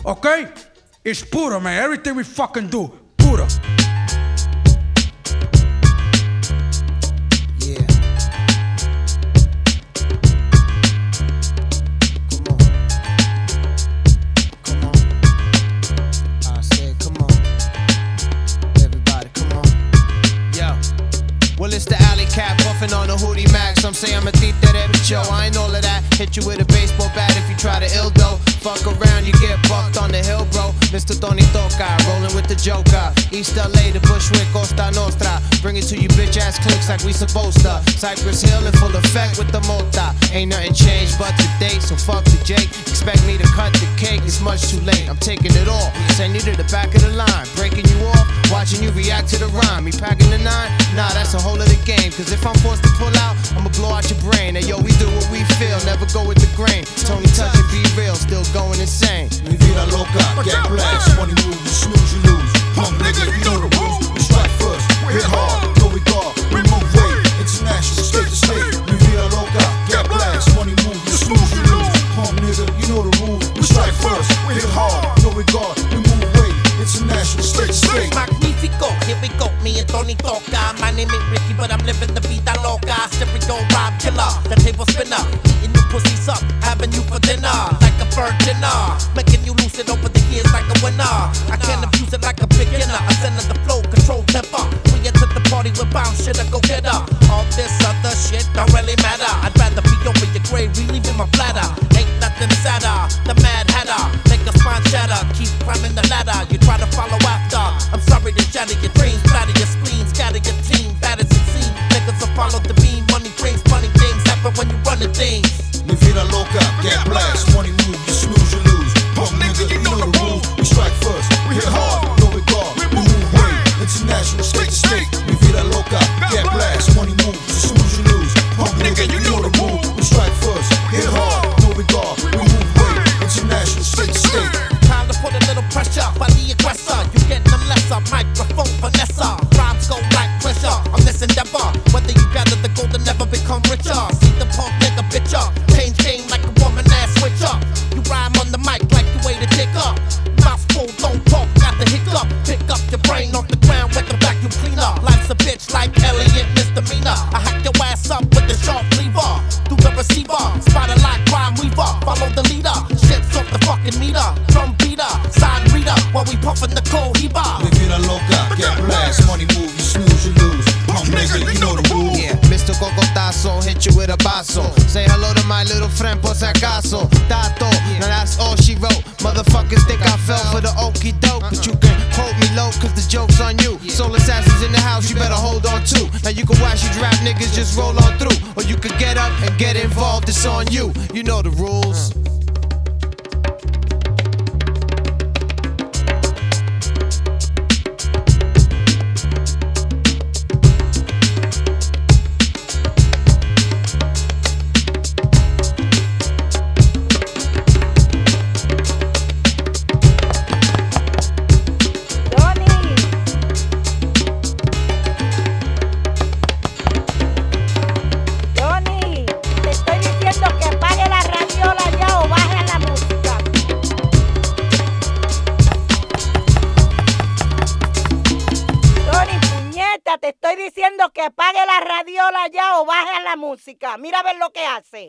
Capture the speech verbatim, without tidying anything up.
Okay? It's puro, man. Everything we fucking do, puro. Yeah. Come on. Come on. I said, come on. Everybody, come on. Yo. Well, it's the alley cat puffing on the Hootie Max. I'm saying I'm a thief that every show. I ain't all of that. Hit you with a baseball bat if you try to ill though. Fuck around, you get bucked on the hill, bro. Mister Tony Toca, rolling with the Joker. East L A, the Bushwick, Costa Nostra. Bring it to you bitch ass clicks like we supposed to. Cypress Hill in full effect with the mota. Ain't nothing changed but the date, so fuck the Jake. Expect me to cut the cake, it's much too late. I'm taking it all. Send you to the back of the line, breaking you off, watching you react to the rhyme. Me packing the nine? Nah, that's a whole other game. Cause if I'm forced to pull out, I'ma blow out your brain. Hey yo, we do what we feel, never go with the grain. Tony touch and be real, still going insane. Mi vida loca, get blessed. Money move, you snooze, you lose. Punk nigga, you know the rules. We strike first, hit hard, no regard. We move weight, international, state to state. Mi vida loca, get blessed. Money move, you snooze, you lose. Punk nigga, you know the rules. We strike first, hit hard, no regard. We move weight, international, state to state. Magnifico, here we go, me and Tony Toca. My name ain't Ricky, but I'm living the vida loca. Stereo rhyme killer, the table spinner. Eating you pussies up, having you for dinner. Like a virgin, making you lose it over the years like a winner. I can't abuse it like a beginner. I send it the flow, control temper. We enter the party with bounce shit, I go get her. All this other shit don't really matter. I'd rather be over your grave, relieving my bladder. Ain't nothing sadder, the mad hatter. Make a spine shatter, keep climbing the ladder. You try to follow after. I'm sorry to shatter your dreams, batter your spleen, scatter your team, bad as it seems. Niggas will follow the beam, money brings funny things happen when you running things. Mi vida loca, get blessed. Money move, you snooze, you lose. Punk nigga, you know the rules. We strike first, we hit hard, no regard. We move weight, international, state to state. Mi vida loca, get blessed. Money move, you snooze, you lose. Punk nigga, you know the rules. We strike first, hit hard, no regard. We move weight, international, state to state. Time to put a little pressure by the aggressor. You getting them lesser, microphone Vanessa. Rhymes go like pressure on this endeavor. Whether you gather the gold and never become richer. See the punk nigga bitch up. Change game like a woman ass switch up. You rhyme on the mic like you way to dig up. Mouth full, don't talk, got the hiccup. Pick up your brain off the ground with the vacuum cleaner. Life's a bitch like Elliot misdemeanor. I hack your ass up with the sharp lever. Through the receiver, spot a like crime weaver. Follow the leader, shit's off the fucking meter. Drum beater, side reader, while we puffin' the cohiba. Mi vida loca, get blessed. Money move, you snooze, you lose. Punk nigga, you know the rules. Yeah, Mister Cocotazo, hit you with a basso. Say hello to my little friend, por si acaso. Tato, now that's all she wrote. Motherfuckers think I fell for the okie doke, but you can hold me low, cause the joke's on you. Soul assassins in the house, you better hold on too. Now you can watch you rap niggas just roll on through. Or you could get up and get involved, it's on you. You know the rules. Te estoy diciendo que apague la radiola ya o baje la música. Mira a ver lo que hace.